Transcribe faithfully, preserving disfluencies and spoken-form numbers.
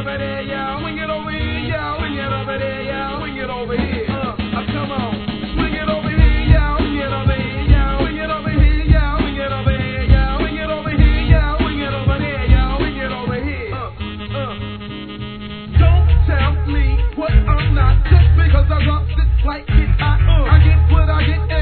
over there, y'all. Swing it over here, y'all. Swing it over there, y'all. Swing it over here. Uh, uh, come on. Swing it over here, y'all. Swing it over here, y'all. Swing it over here, y'all. Swing it over here, y'all. Swing it over here, y'all. Swing it over there, y'all. Swing it over here. Uh, uh. Don't tell me what I'm not just because I rock this like it. I, uh, I get what I get.